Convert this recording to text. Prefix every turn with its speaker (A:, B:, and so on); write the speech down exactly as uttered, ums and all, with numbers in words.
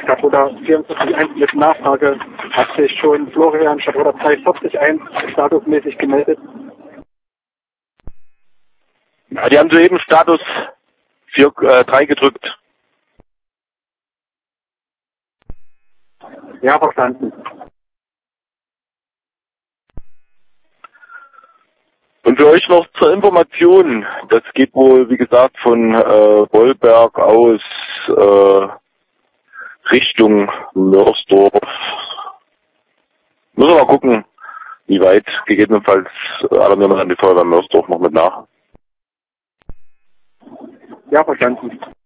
A: Stadtruder vierundvierzig eins mit Nachfrage hat sich schon Florian Stadtruder vierzig eins statusmäßig gemeldet.
B: Ja, die haben soeben Status vier, äh, drei gedrückt.
A: Ja, verstanden.
B: Und für euch noch zur Information, das geht wohl, wie gesagt, von äh, Bollberg aus äh, Richtung Mörsdorf. Müssen wir mal gucken, wie weit, gegebenenfalls äh, alarmieren wir dann die Feuerwehr Mörsdorf noch mit nach.
A: Ja, verstanden.